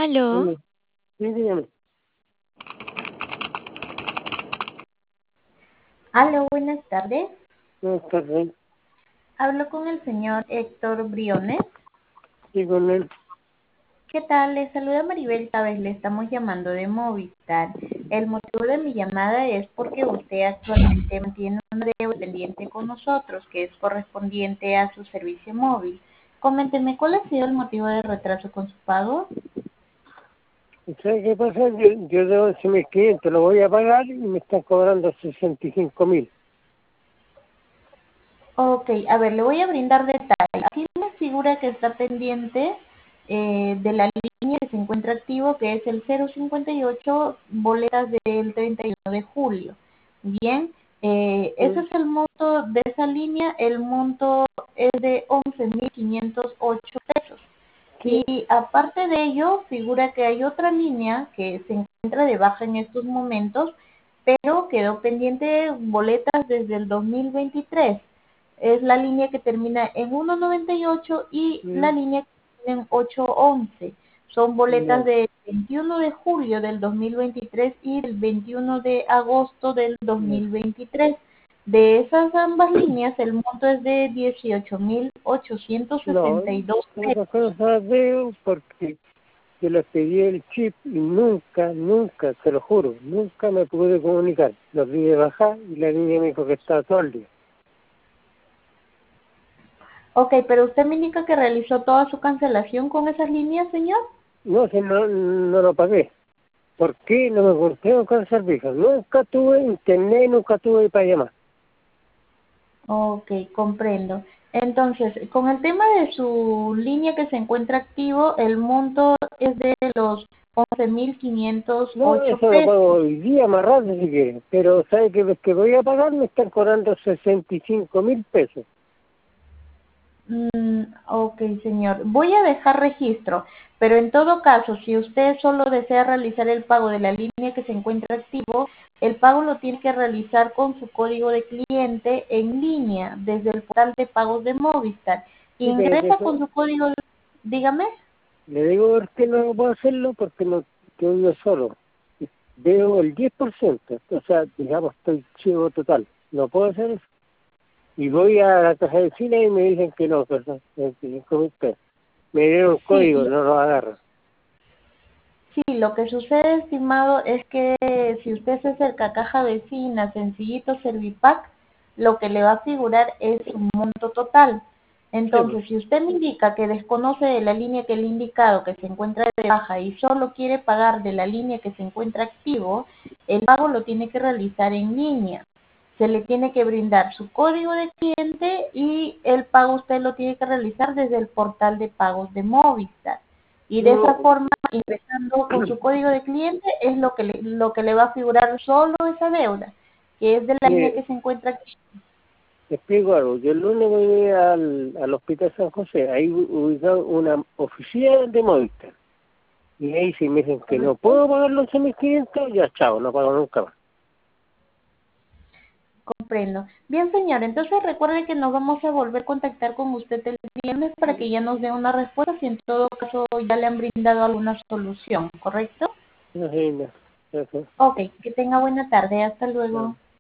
Aló, Oye, sí, dígame. Aló, buenas tardes. No, está bien. Hablo con el señor Héctor Briones. Sí, con él. ¿Qué tal? Le saluda Maribel Chávez. Le estamos llamando de Movistar. El motivo de mi llamada es porque usted actualmente mantiene una deuda pendiente con nosotros, que es correspondiente a su servicio móvil. Coménteme, ¿cuál ha sido el motivo de retraso con su pago? ¿Sabes qué pasa? Yo debo 11.500, lo voy a pagar y me están cobrando 65.000. Ok, a ver, le voy a brindar detalles. Aquí me figura que está pendiente de la línea que se encuentra activo, que es el 058 boletas del 31 de julio. Bien, ese ¿Mm? es el monto de esa línea. El monto es de 11.508 pesos. Sí. Y aparte de ello, figura que hay otra línea que se encuentra de baja en estos momentos, pero quedó pendiente boletas desde el 2023. Es la línea que termina en 198 y la Mm, línea que termina en 811. Son boletas ya. del 21 de julio del 2023 y del 21 de agosto del Ya. 2023. De esas ambas líneas, el monto es de 18.862 No, pesos. esas cosas las veo porque yo les pedí el chip y nunca, te lo juro, nunca me pude comunicar. Lo vi de bajar y la niña me dijo que estaba todo el día. Ok, pero usted me indica que realizó toda su cancelación con esas líneas, señor. No, si no lo pagué. ¿Por qué no me golpeo con el servicio? Nunca tuve internet, nunca tuve para llamar. Ok, comprendo. Entonces, con el tema de su línea que se encuentra activo, el monto es de los once mil quinientos No, ocho eso lo pesos. pago hoy día más rápido si quiere. Pero ¿sabe que voy a pagar? Me están cobrando 65.000 pesos. Ok, señor. Voy a dejar registro, pero en todo caso, si usted solo desea realizar el pago de la línea que se encuentra activo, el pago lo tiene que realizar con su código de cliente en línea desde el portal de pagos de Movistar. Sí, pero que Ingresa con eso, su código, dígame. le digo por qué no puedo hacerlo, porque no estoy yo solo. Veo el 10%, o sea, digamos, estoy ciego total. No puedo hacer eso. Y voy a la caja de cine y me dicen que no, perdón, 25.000 pesos. Me dieron un Sí, código, no lo agarro. sí, lo que sucede, estimado, es que si usted se acerca a Caja Vecina, Sencillito Servipack, lo que le va a figurar es su monto total. Sí, pues. Entonces, si usted me indica que desconoce de la línea que le he indicado que se encuentra de baja y solo quiere pagar de la línea que se encuentra activo, el pago lo tiene que realizar en línea. Se le tiene que brindar su código de cliente y el pago usted lo tiene que realizar desde el portal de pagos de Movistar. Y de esa No, forma, ingresando con su código de cliente, es lo que le va a figurar solo esa deuda, que es de la línea mire, que se encuentra aquí. te explico algo. Yo el lunes voy al Hospital San José. Ahí ubicado una oficina de Movistar. Y ahí si me dicen que no ¿Correcto? puedo pagar los 11.500, ya chao, no pago nunca más. Comprendo. Bien, señor, entonces recuerde que nos vamos a volver a contactar con usted el viernes para que ya nos dé una respuesta si en todo caso ya le han brindado alguna solución, ¿correcto? No sé, no. Eso. Ok, que tenga buena tarde. Hasta luego. No.